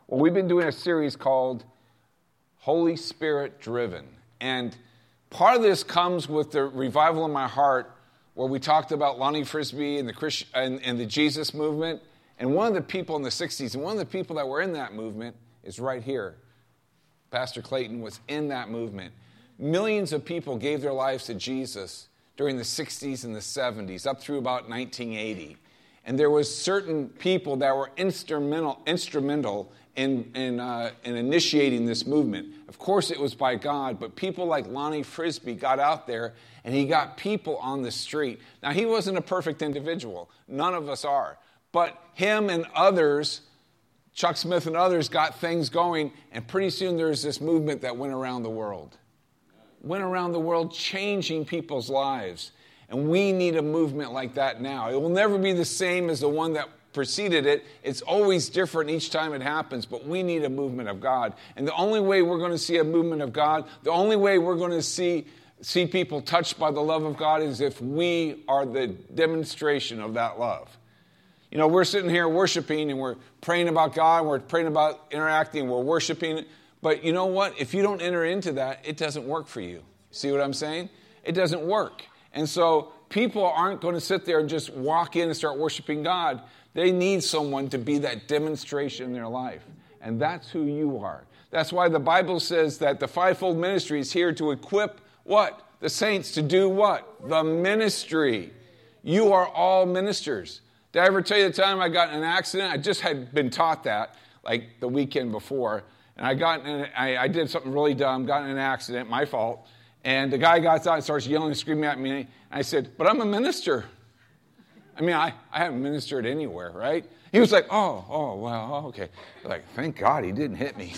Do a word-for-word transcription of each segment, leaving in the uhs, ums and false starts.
Well, we've been doing a series called Holy Spirit Driven. And part of this comes with the revival in my heart where we talked about Lonnie Frisbee and the Christ- and, and the Jesus movement. And one of the people in the sixties, and one of the people that were in that movement is right here. Pastor Clayton was in that movement. Millions of people gave their lives to Jesus during the sixties and the seventies, up through about nineteen eighty. And there was certain people that were instrumental, instrumental in, in, uh, in initiating this movement. Of course, it was by God, but people like Lonnie Frisbee got out there, and he got people on the street. Now, he wasn't a perfect individual. None of us are. But him and others, Chuck Smith and others, got things going, and pretty soon there was this movement that went around the world. Went around the world changing people's lives. And we need a movement like that now. It will never be the same as the one that preceded it. It's always different each time it happens, but we need a movement of God. And the only way we're going to see a movement of God, the only way we're going to see, see people touched by the love of God is if we are the demonstration of that love. You know, we're sitting here worshiping and we're praying about God, and we're praying about interacting, we're worshiping. But you know what? If you don't enter into that, it doesn't work for you. See what I'm saying? It doesn't work. And so people aren't going to sit there and just walk in and start worshiping God. They need someone to be that demonstration in their life. And that's who you are. That's why the Bible says that the fivefold ministry is here to equip what? The saints to do what? The ministry. You are all ministers. Did I ever tell you the time I got in an accident? I just had been taught that like the weekend before. And I got in, I, I did something really dumb, got in an accident, my fault. And the guy got out and starts yelling and screaming at me. And I said, but I'm a minister. I mean, I, I haven't ministered anywhere, right? He was like, oh, oh, well, okay. Like, thank God he didn't hit me.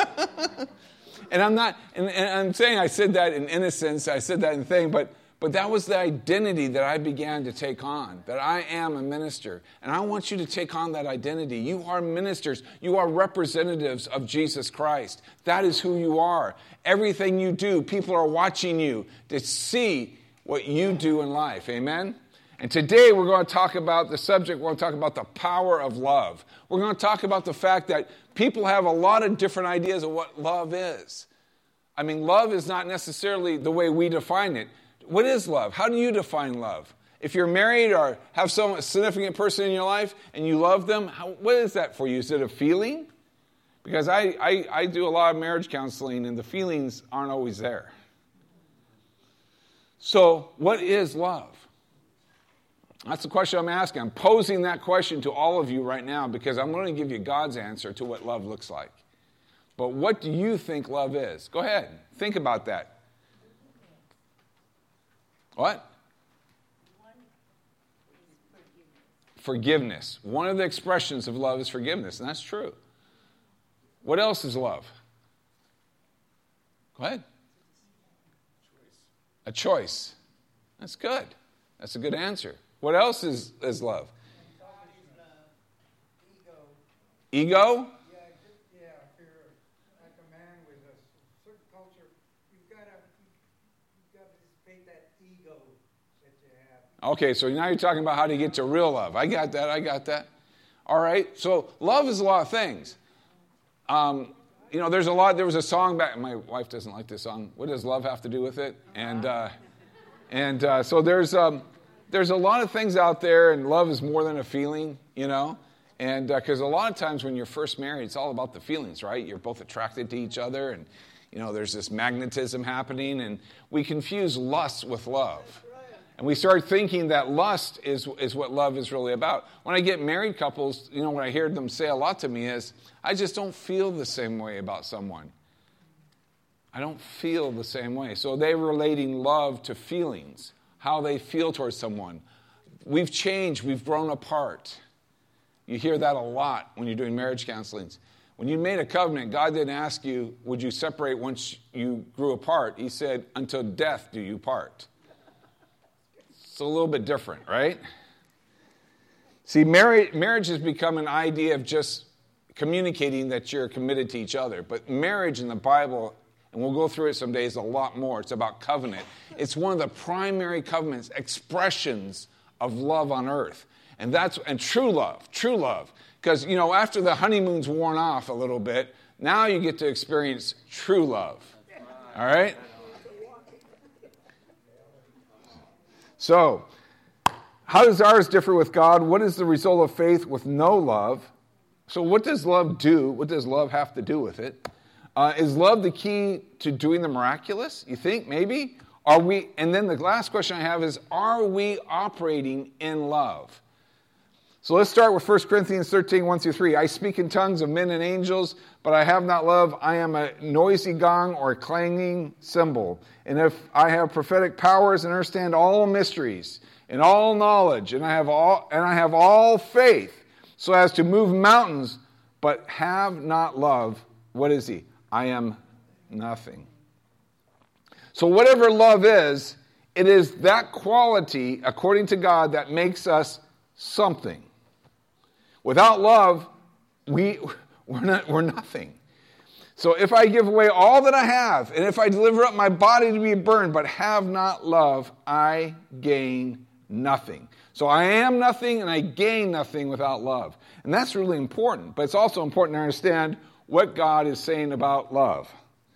and I'm not, and, and I'm saying I said that in innocence. I said that in thing, but But that was the identity that I began to take on, that I am a minister. And I want you to take on that identity. You are ministers. You are representatives of Jesus Christ. That is who you are. Everything you do, people are watching you to see what you do in life. Amen? And today we're going to talk about the subject, we're going to talk about the power of love. We're going to talk about the fact that people have a lot of different ideas of what love is. I mean, love is not necessarily the way we define it. What is love? How do you define love? If you're married or have some significant person in your life and you love them, how, what is that for you? Is it a feeling? Because I, I, I do a lot of marriage counseling and the feelings aren't always there. So what is love? That's the question I'm asking. I'm posing that question to all of you right now because I'm going to give you God's answer to what love looks like. But what do you think love is? Go ahead. Think about that. What? Forgiveness. One of the expressions of love is forgiveness, and that's true. What else is love? Go ahead. A choice. That's good. That's a good answer. What else is, is love? Ego? Okay, so now you're talking about how to get to real love. I got that, I got that. All right, so love is a lot of things. Um, you know, there's a lot, there was a song back, my wife doesn't like this song, what does love have to do with it? And uh, and uh, so there's um, there's a lot of things out there, and love is more than a feeling, you know. And because uh, a lot of times when you're first married, it's all about the feelings, right? You're both attracted to each other, and, you know, there's this magnetism happening, and we confuse lust with love. And we start thinking that lust is, is what love is really about. When I get married couples, you know, what I hear them say a lot to me is, I just don't feel the same way about someone. I don't feel the same way. So they're relating love to feelings, how they feel towards someone. We've changed. We've grown apart. You hear that a lot when you're doing marriage counselings. When you made a covenant, God didn't ask you, would you separate once you grew apart? He said, until death do you part. It's a little bit different, right? See, marriage, marriage has become an idea of just communicating that you're committed to each other. But marriage in the Bible, and we'll go through it some days a lot more, it's about covenant. It's one of the primary covenants, expressions of love on earth. And that's and true love, true love. Because, you know, after the honeymoon's worn off a little bit, now you get to experience true love. All right? So, how does ours differ with God? What is the result of faith with no love? So what does love do? What does love have to do with it? Uh, is love the key to doing the miraculous? You think? Maybe? Are we? And then the last question I have is, are we operating in love? So let's start with First Corinthians thirteen, one through three. I speak in tongues of men and angels, but I have not love. I am a noisy gong or a clanging cymbal. And if I have prophetic powers and understand all mysteries and all knowledge, and I have all and I have all faith, so as to move mountains, but have not love, what is he? I am nothing. So whatever love is, it is that quality, according to God, that makes us something. Without love, we, we're, not, we're nothing. So if I give away all that I have, and if I deliver up my body to be burned, but have not love, I gain nothing. So I am nothing and I gain nothing without love. And that's really important. But it's also important to understand what God is saying about love.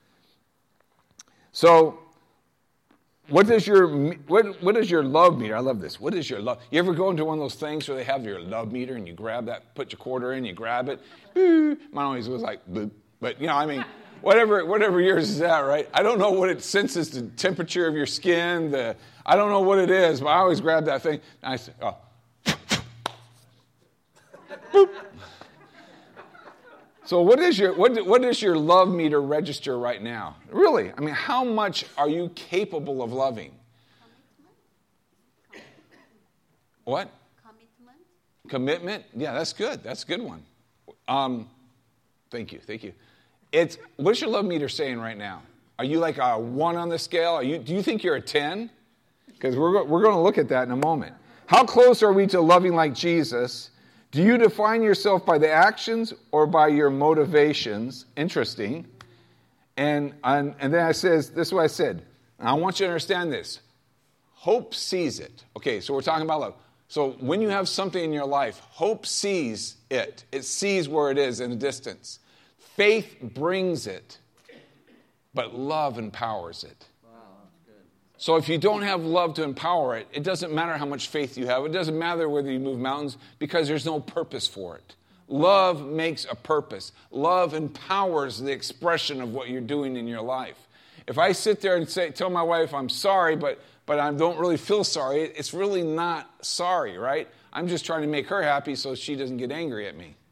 So what does your what what is your love meter? I love this. What is your love? You ever go into one of those things where they have your love meter and you grab that, put your quarter in, you grab it. Mine always was like, boop. But you know, I mean, whatever whatever yours is at, right? I don't know what it senses, the temperature of your skin, the I don't know what it is, but I always grab that thing and I say, oh. Boop. So what is your what what is your love meter register right now? Really? I mean, how much are you capable of loving? Commitment. What? Commitment. Commitment? Yeah, that's good. That's a good one. Um, thank you. Thank you. It's what's your love meter saying right now? Are you like a one on the scale? Are you do you think you're a ten? Because we're we're going to look at that in a moment. How close are we to loving like Jesus? Do you define yourself by the actions or by your motivations? Interesting. And, and, and then I says, this is what I said. And I want you to understand this. Hope sees it. Okay, so we're talking about love. So when you have something in your life, hope sees it. It sees where it is in a distance. Faith brings it, but love empowers it. So if you don't have love to empower it, it doesn't matter how much faith you have. It doesn't matter whether you move mountains because there's no purpose for it. Love makes a purpose. Love empowers the expression of what you're doing in your life. If I sit there and say, tell my wife I'm sorry, but, but I don't really feel sorry, it's really not sorry, right? I'm just trying to make her happy so she doesn't get angry at me.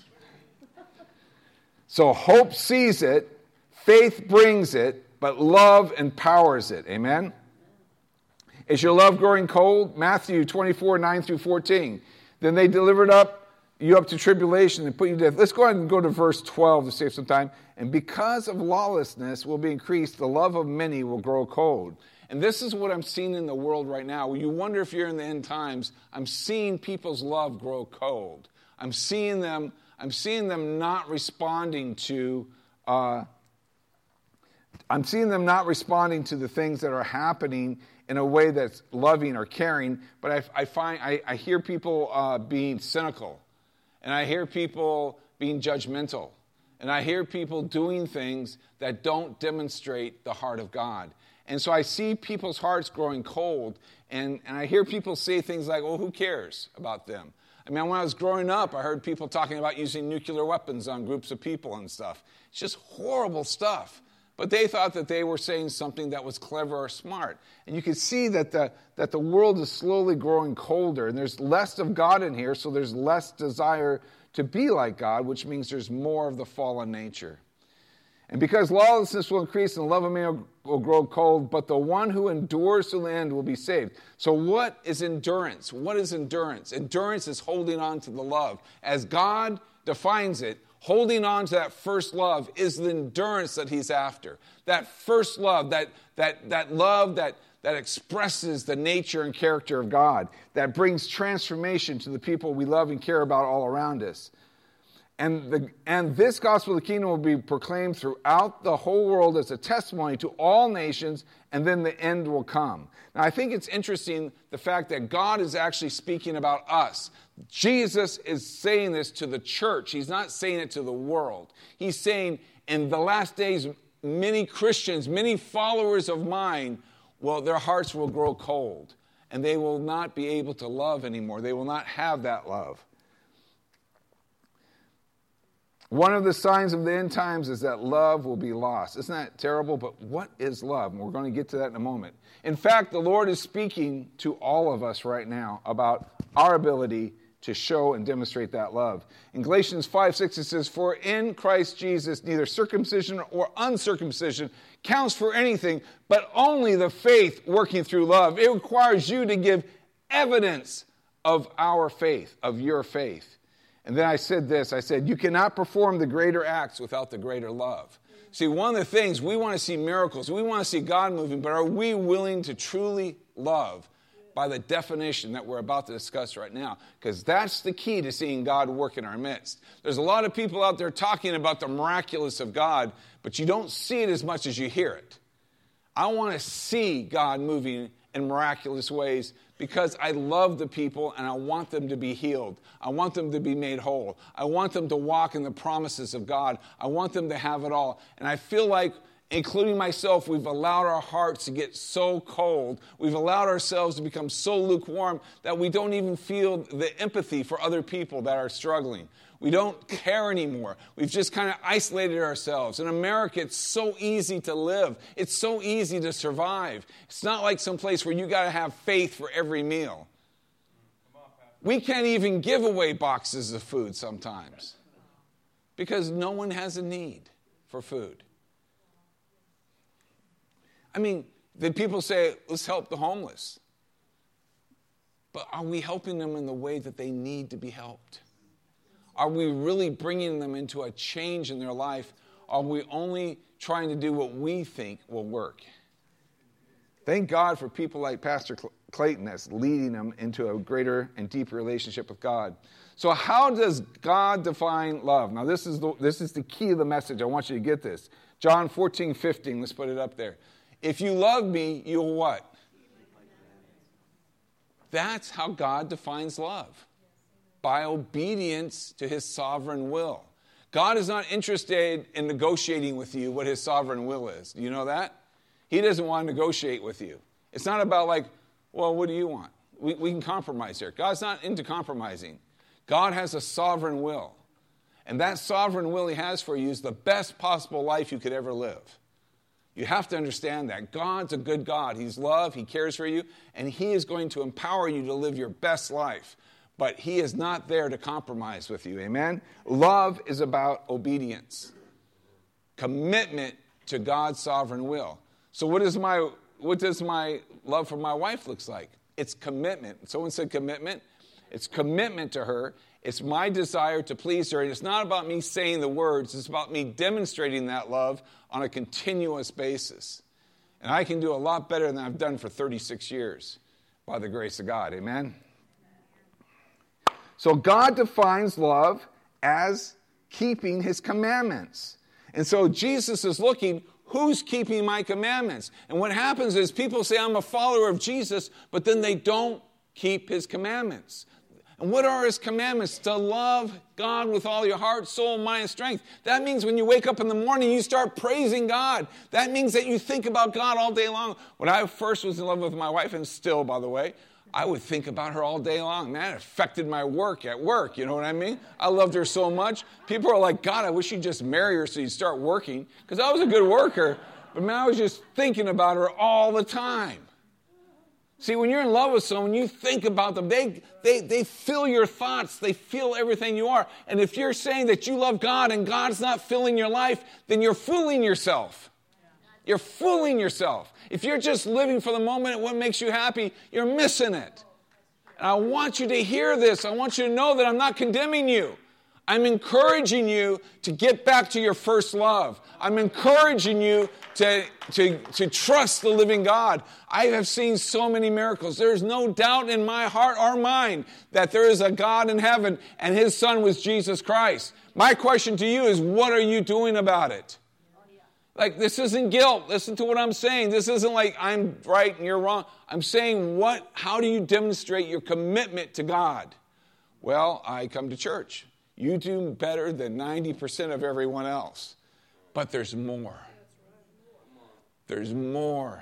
So hope sees it, faith brings it, but love empowers it. Amen? Is your love growing cold? Matthew twenty-four, nine through fourteen. Then they delivered up you up to tribulation and put you to death. Let's go ahead and go to verse twelve to save some time. And because of lawlessness will be increased, the love of many will grow cold. And this is what I'm seeing in the world right now. You wonder if you're in the end times. I'm seeing people's love grow cold. I'm seeing them, I'm seeing them not responding to uh, I'm seeing them not responding to the things that are happening in a way that's loving or caring, but I, I find I, I hear people uh, being cynical, and I hear people being judgmental, and I hear people doing things that don't demonstrate the heart of God. And so I see people's hearts growing cold, and, and I hear people say things like, well, who cares about them? I mean, when I was growing up, I heard people talking about using nuclear weapons on groups of people and stuff. It's just horrible stuff. But they thought that they were saying something that was clever or smart. And you can see that the, that the world is slowly growing colder, and there's less of God in here, so there's less desire to be like God, which means there's more of the fallen nature. And because lawlessness will increase and the love of man will grow cold, but the one who endures to the end will be saved. So what is endurance? What is endurance? Endurance is holding on to the love. As God defines it, holding on to that first love is the endurance that he's after. That first love, that that that love that, that expresses the nature and character of God, that brings transformation to the people we love and care about all around us. And, the, and this gospel of the kingdom will be proclaimed throughout the whole world as a testimony to all nations, and then the end will come. Now, I think it's interesting the fact that God is actually speaking about us. Jesus is saying this to the church. He's not saying it to the world. He's saying, in the last days, many Christians, many followers of mine, well, their hearts will grow cold, and they will not be able to love anymore. They will not have that love. One of the signs of the end times is that love will be lost. Isn't that terrible? But what is love? And we're going to get to that in a moment. In fact, the Lord is speaking to all of us right now about our ability to show and demonstrate that love. In Galatians five six, it says, "For in Christ Jesus neither circumcision or uncircumcision counts for anything, but only the faith working through love." It requires you to give evidence of our faith, of your faith. And then I said this, I said, you cannot perform the greater acts without the greater love. See, one of the things, we want to see miracles, we want to see God moving, but are we willing to truly love by the definition that we're about to discuss right now? Because that's the key to seeing God work in our midst. There's a lot of people out there talking about the miraculous of God, but you don't see it as much as you hear it. I want to see God moving in miraculous ways because I love the people and I want them to be healed. I want them to be made whole. I want them to walk in the promises of God. I want them to have it all. And I feel like, including myself, we've allowed our hearts to get so cold. We've allowed ourselves to become so lukewarm that we don't even feel the empathy for other people that are struggling. We don't care anymore. We've just kind of isolated ourselves. In America, it's so easy to live. It's so easy to survive. It's not like some place where you got to have faith for every meal. We can't even give away boxes of food sometimes because no one has a need for food. I mean, then people say, let's help the homeless. But are we helping them in the way that they need to be helped? Are we really bringing them into a change in their life? Are we only trying to do what we think will work? Thank God for people like Pastor Clayton that's leading them into a greater and deeper relationship with God. So how does God define love? Now this is the, this is the key of the message. I want you to get this. John fourteen fifteen, let's put it up there. If you love me, you'll what? That's how God defines love. By obedience to his sovereign will. God is not interested in negotiating with you what his sovereign will is. Do you know that? He doesn't want to negotiate with you. It's not about like, well, what do you want? We, we can compromise here. God's not into compromising. God has a sovereign will. And that sovereign will he has for you is the best possible life you could ever live. You have to understand that. God's a good God. He's love. He cares for you. And he is going to empower you to live your best life. But he is not there to compromise with you. Amen? Love is about obedience. Commitment to God's sovereign will. So what is my what does my love for my wife looks like? It's commitment. Someone said commitment. It's commitment to her. It's my desire to please her. And it's not about me saying the words. It's about me demonstrating that love on a continuous basis. And I can do a lot better than I've done for thirty-six years by the grace of God. Amen? So God defines love as keeping his commandments. And so Jesus is looking, who's keeping my commandments? And what happens is people say, I'm a follower of Jesus, but then they don't keep his commandments. And what are his commandments? To love God with all your heart, soul, mind, and strength. That means when you wake up in the morning, you start praising God. That means that you think about God all day long. When I first was in love with my wife, and still, by the way, I would think about her all day long. Man, it affected my work at work. You know what I mean? I loved her so much. People are like, God, I wish you'd just marry her so you'd start working. Because I was a good worker. But man, I was just thinking about her all the time. See, when you're in love with someone, you think about them. They, they, they fill your thoughts. They feel everything you are. And if you're saying that you love God and God's not filling your life, then you're fooling yourself. You're fooling yourself. If you're just living for the moment and what makes you happy, you're missing it. And I want you to hear this. I want you to know that I'm not condemning you. I'm encouraging you to get back to your first love. I'm encouraging you to, to, to trust the living God. I have seen so many miracles. There's no doubt in my heart or mind that there is a God in heaven and his son was Jesus Christ. My question to you is, what are you doing about it? Like, this isn't guilt. Listen to what I'm saying. This isn't like I'm right and you're wrong. I'm saying, what? How do you demonstrate your commitment to God? Well, I come to church. You do better than ninety percent of everyone else. But there's more. There's more.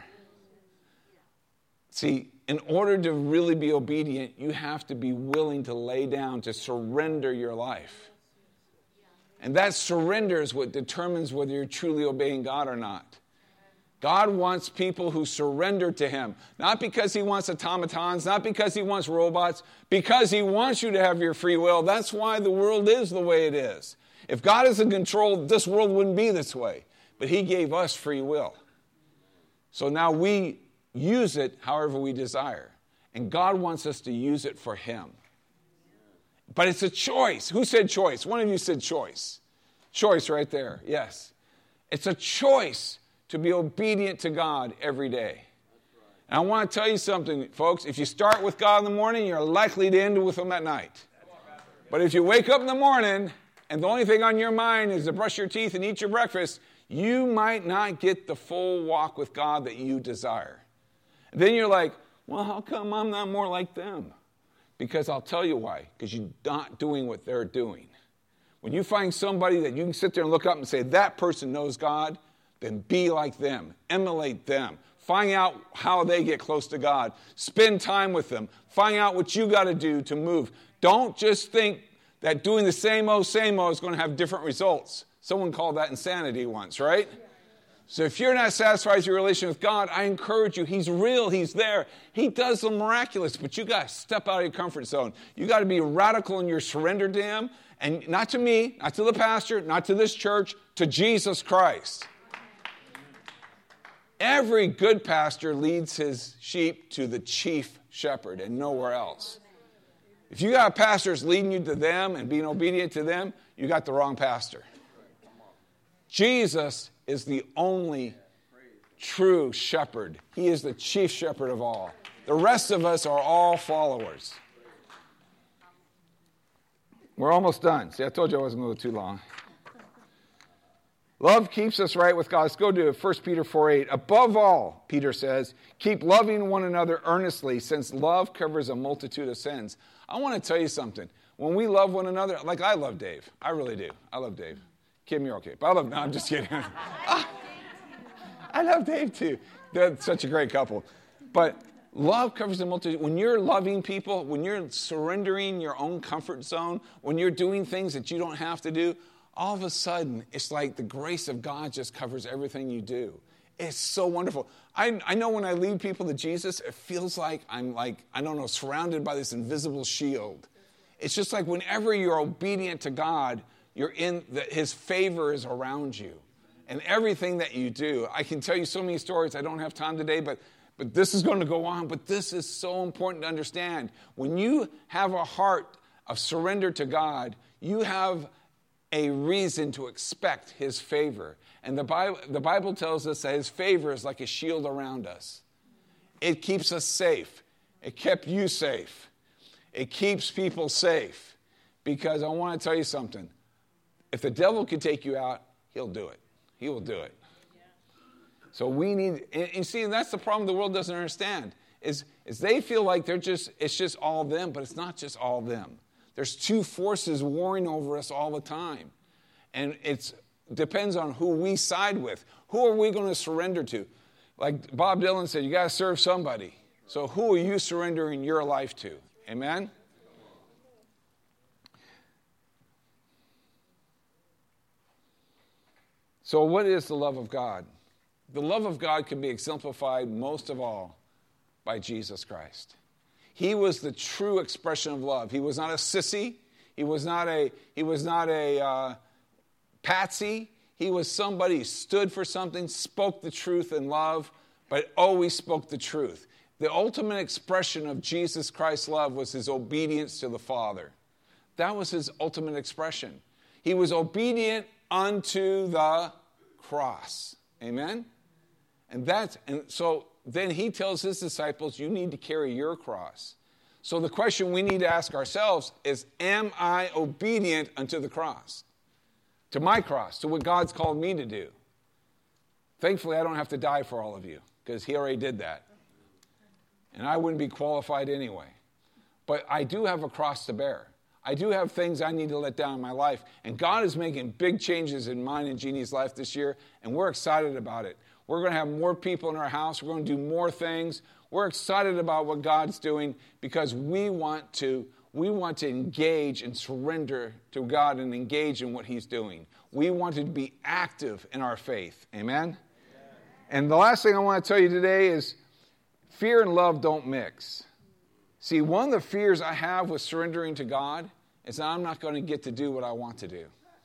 See, in order to really be obedient, you have to be willing to lay down, to surrender your life. And that surrender is what determines whether you're truly obeying God or not. God wants people who surrender to him. Not because he wants automatons, not because he wants robots, because he wants you to have your free will. That's why the world is the way it is. If God is in control, this world wouldn't be this way. But he gave us free will. So now we use it however we desire. And God wants us to use it for him. But it's a choice. Who said choice? One of you said choice. Choice right there. Yes. It's a choice to be obedient to God every day. And I want to tell you something, folks. If you start with God in the morning, you're likely to end with him at night. But if you wake up in the morning and the only thing on your mind is to brush your teeth and eat your breakfast, you might not get the full walk with God that you desire. And then you're like, well, how come I'm not more like them? Because I'll tell you why. Because you're not doing what they're doing. When you find somebody that you can sit there and look up and say, that person knows God, then be like them. Emulate them. Find out how they get close to God. Spend time with them. Find out what you got to do to move. Don't just think that doing the same old, same old is going to have different results. Someone called that insanity once, right? So if you're not satisfied with your relation with God, I encourage you. He's real. He's there. He does the miraculous, but you got to step out of your comfort zone. You got to be radical in your surrender to him, and not to me, not to the pastor, not to this church, to Jesus Christ. Every good pastor leads his sheep to the chief shepherd and nowhere else. If you got pastors leading you to them and being obedient to them, you got the wrong pastor. Jesus is the only true shepherd. He is the chief shepherd of all. The rest of us are all followers. We're almost done. See, I told you I wasn't going to go too long. Love keeps us right with God. Let's go to First Peter four eight. Above all, Peter says, keep loving one another earnestly, since love covers a multitude of sins. I want to tell you something. When we love one another, like I love Dave. I really do. I love Dave. Kim, you're okay. But I love, no, I'm just kidding. I love Dave too. They're such a great couple. But love covers a multitude. When you're loving people, when you're surrendering your own comfort zone, when you're doing things that you don't have to do, all of a sudden, it's like the grace of God just covers everything you do. It's so wonderful. I, I know when I lead people to Jesus, it feels like I'm like, I don't know, surrounded by this invisible shield. It's just like whenever you're obedient to God, you're in, the, his favor is around you. And everything that you do, I can tell you so many stories. I don't have time today, but, but this is going to go on. But this is so important to understand. When you have a heart of surrender to God, you have a reason to expect his favor. And the Bible, the Bible tells us that his favor is like a shield around us. It keeps us safe. It kept you safe. It keeps people safe. Because I want to tell you something. If the devil could take you out, he'll do it. He will do it. So we need, and you see, that's the problem the world doesn't understand, is, is they feel like they're just, it's just all them, but it's not just all them. There's two forces warring over us all the time. And it depends on who we side with. Who are we going to surrender to? Like Bob Dylan said, you got to serve somebody. So who are you surrendering your life to? Amen? So what is the love of God? The love of God can be exemplified most of all by Jesus Christ. He was the true expression of love. He was not a sissy. He was not a, he was not a uh, patsy. He was somebody who stood for something, spoke the truth in love, but always spoke the truth. The ultimate expression of Jesus Christ's love was his obedience to the Father. That was his ultimate expression. He was obedient unto the cross. Amen? And that's, and so then he tells his disciples, you need to carry your cross. So the question we need to ask ourselves is, am I obedient unto the cross? to my cross, to what God's called me to do. Thankfully, I don't have to die for all of you, because he already did that. And I wouldn't be qualified anyway. But I do have a cross to bear. I do have things I need to let down in my life. And God is making big changes in mine and Jeannie's life this year, and we're excited about it. We're going to have more people in our house. We're going to do more things. We're excited about what God's doing because we want to, we want to engage and surrender to God and engage in what he's doing. We want to be active in our faith. Amen? And the last thing I want to tell you today is fear and love don't mix. See, one of the fears I have with surrendering to God is that I'm not going to get to do what I want to do.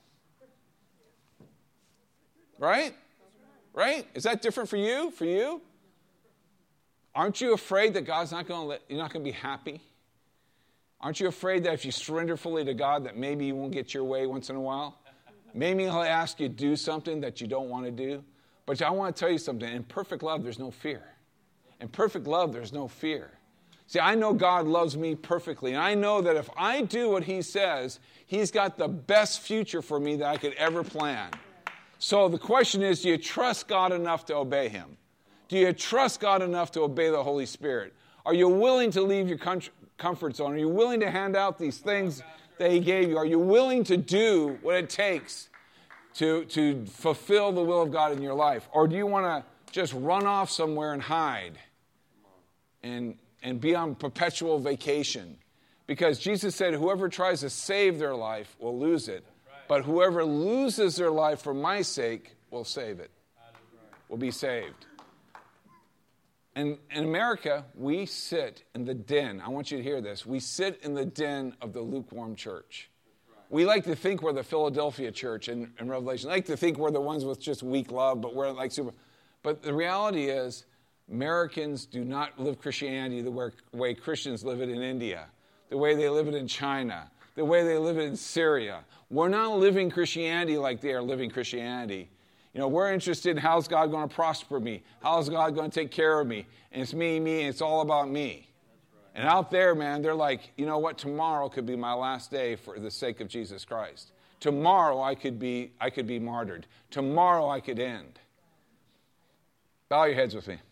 Right? Right? Is that different for you? For you? Aren't you afraid that God's not going to let, you're not going to be happy? Aren't you afraid that if you surrender fully to God that maybe you won't get your way once in a while? Maybe he'll ask you to do something that you don't want to do. But I want to tell you something. In perfect love, there's no fear. In perfect love, there's no fear. See, I know God loves me perfectly. And I know that if I do what he says, he's got the best future for me that I could ever plan. So the question is, do you trust God enough to obey him? Do you trust God enough to obey the Holy Spirit? Are you willing to leave your comfort zone? Are you willing to hand out these things that he gave you? Are you willing to do what it takes to, to fulfill the will of God in your life? Or do you want to just run off somewhere and hide and, and be on perpetual vacation? Because Jesus said, whoever tries to save their life will lose it. But whoever loses their life for my sake will save it, will be saved. And in America, we sit in the den. I want you to hear this. We sit in the den of the lukewarm church. We like to think we're the Philadelphia church in, in Revelation. We like to think we're the ones with just weak love, but we're like super. But the reality is, Americans do not live Christianity the way, way Christians live it in India, the way they live it in China, the way they live it in Syria. We're not living Christianity like they are living Christianity. You know, we're interested in how's God going to prosper me? How's God going to take care of me? And it's me, me, and it's all about me. And out there, man, they're like, you know what? Tomorrow could be my last day for the sake of Jesus Christ. Tomorrow I could be, I could be martyred. Tomorrow I could end. Bow your heads with me.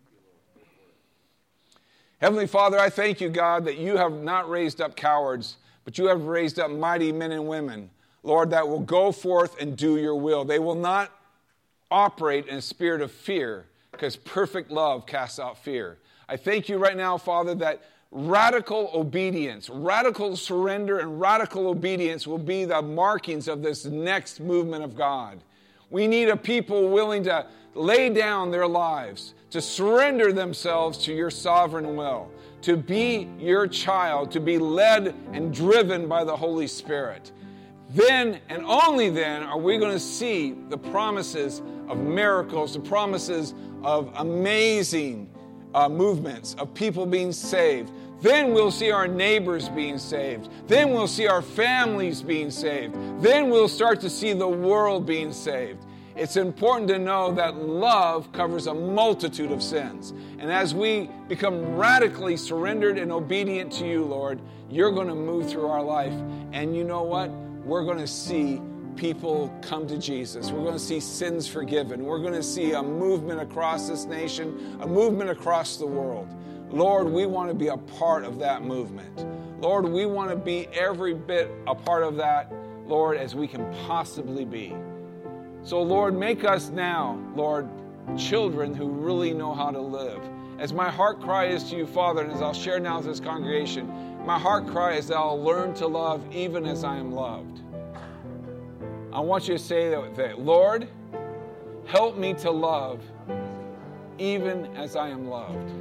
Heavenly Father, I thank you, God, that you have not raised up cowards, but you have raised up mighty men and women, Lord, that will go forth and do your will. They will not operate in a spirit of fear, because perfect love casts out fear. I thank you right now, Father, that radical obedience, radical surrender, and radical obedience will be the markings of this next movement of God. We need a people willing to lay down their lives, to surrender themselves to your sovereign will, to be your child, to be led and driven by the Holy Spirit. Then and only then are we going to see the promises of miracles, the promises of amazing uh, movements of people being saved. Then we'll see our neighbors being saved. Then we'll see our families being saved. Then we'll start to see the world being saved. It's important to know that love covers a multitude of sins. And as we become radically surrendered and obedient to you, Lord, you're going to move through our life. And you know what? We're going to see people come to Jesus. We're going to see sins forgiven. We're going to see a movement across this nation, a movement across the world. Lord, we want to be a part of that movement. Lord, we want to be every bit a part of that, Lord, as we can possibly be. So, Lord, make us now, Lord, children who really know how to live. As my heart cry is to you, Father, and as I'll share now with this congregation, my heart cry is that I'll learn to love even as I am loved. I want you to say that, that, Lord, help me to love even as I am loved.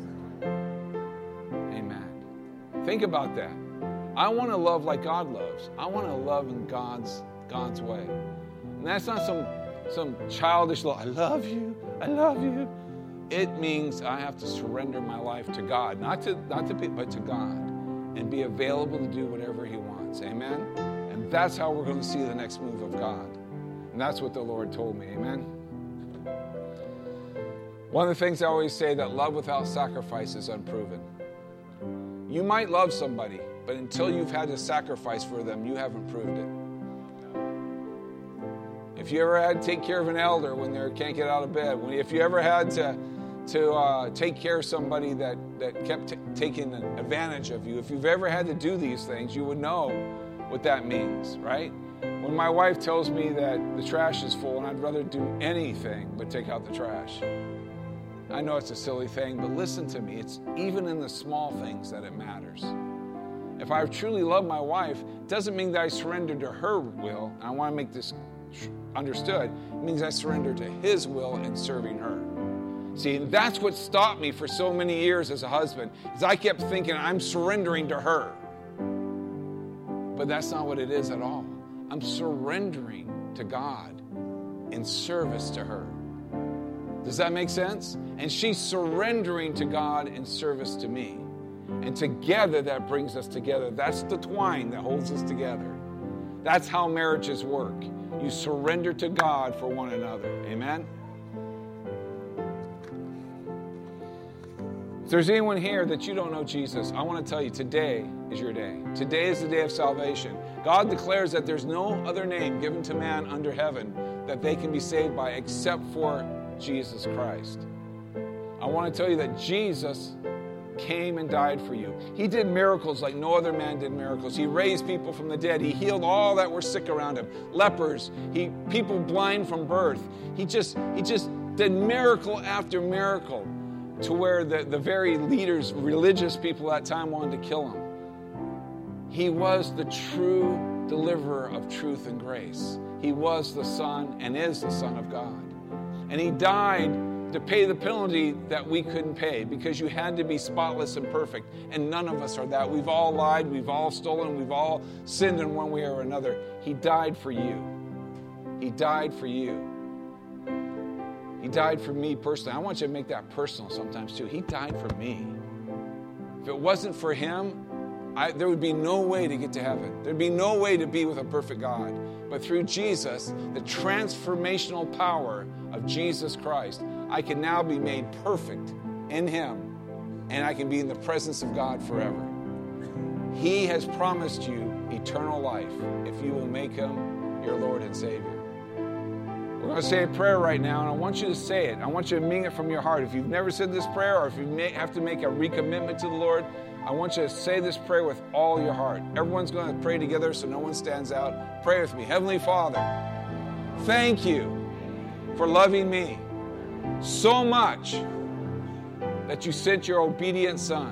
Amen. Think about that. I want to love like God loves. I want to love in God's, God's way. And that's not some, some childish love. I love you. I love you. It means I have to surrender my life to God, not to not to people, but to God, and be available to do whatever he wants. Amen? And that's how we're going to see the next move of God. And that's what the Lord told me. Amen? One of the things I always say, that love without sacrifice is unproven. You might love somebody, but until you've had to sacrifice for them, you haven't proved it. If you ever had to take care of an elder when they can't get out of bed, when, if you ever had to to uh, take care of somebody that, that kept t- taking advantage of you, if you've ever had to do these things, you would know what that means, right? When my wife tells me that the trash is full and I'd rather do anything but take out the trash, I know it's a silly thing, but listen to me. It's even in the small things that it matters. If I truly love my wife, it doesn't mean that I surrender to her will, and I want to make this understood. It means I surrender to His will in serving her. See, and that's what stopped me for so many years as a husband, is I kept thinking I'm surrendering to her. But that's not what it is at all. I'm surrendering to God in service to her. Does that make sense? And she's surrendering to God in service to me. And together that brings us together. That's the twine that holds us together. That's how marriages work. You surrender to God for one another. Amen? If there's anyone here that you don't know Jesus, I want to tell you, today is your day. Today is the day of salvation. God declares that there's no other name given to man under heaven that they can be saved by except for Jesus Christ. I want to tell you that Jesus came and died for you. He did miracles like no other man did miracles. He raised people from the dead. He healed all that were sick around him. Lepers, he people blind from birth. He just he just did miracle after miracle to where the, the very leaders, religious people at that time wanted to kill him. He was the true deliverer of truth and grace. He was the Son and is the Son of God. And He died to pay the penalty that we couldn't pay, because you had to be spotless and perfect, and none of us are that. We've all lied, we've all stolen, we've all sinned in one way or another. He died for you. He died for you. He died for me personally. I want you to make that personal sometimes too. He died for me. If it wasn't for Him, I, there would be no way to get to heaven. There'd be no way to be with a perfect God. But through Jesus, the transformational power of Jesus Christ, I can now be made perfect in Him, and I can be in the presence of God forever. He has promised you eternal life if you will make Him your Lord and Savior. We're going to say a prayer right now, and I want you to say it. I want you to mean it from your heart. If you've never said this prayer, or if you may have to make a recommitment to the Lord, I want you to say this prayer with all your heart. Everyone's going to pray together so no one stands out. Pray with me. Heavenly Father, thank you for loving me so much that you sent your obedient Son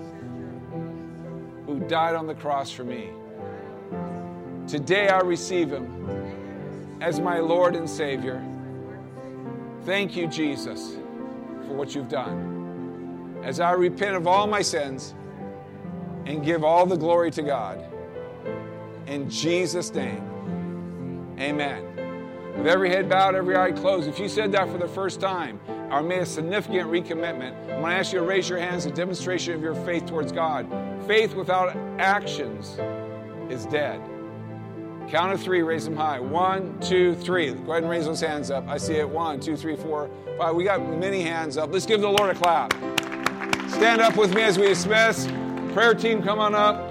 who died on the cross for me. Today I receive Him as my Lord and Savior. Thank you, Jesus, for what you've done. As I repent of all my sins and give all the glory to God. In Jesus' name, amen. With every head bowed, every eye closed, if you said that for the first time or made a significant recommitment, I'm going to ask you to raise your hands, a demonstration of your faith towards God. Faith without actions is dead. Count of three, raise them high. One, two, three. Go ahead and raise those hands up. I see it. One, two, three, four, five. We got many hands up. Let's give the Lord a clap. Stand up with me as we dismiss. Prayer team, come on up.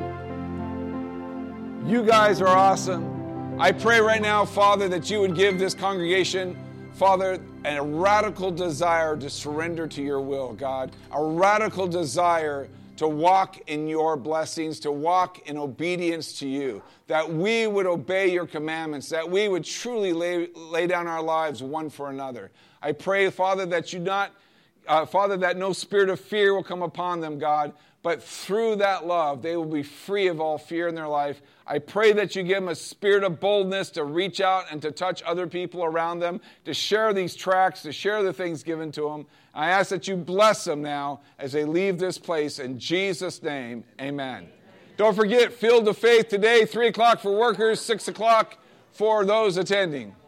You guys are awesome. I pray right now, Father, that you would give this congregation, Father, a radical desire to surrender to your will, God. A radical desire to walk in your blessings, to walk in obedience to you, that we would obey your commandments, that we would truly lay, lay down our lives one for another. I pray, Father, that you not, uh, Father, that no spirit of fear will come upon them, God, but through that love, they will be free of all fear in their life. I pray that you give them a spirit of boldness to reach out and to touch other people around them, to share these tracts, to share the things given to them. I ask that you bless them now as they leave this place. In Jesus' name, amen. Don't forget, Field of Faith today, three o'clock for workers, six o'clock for those attending.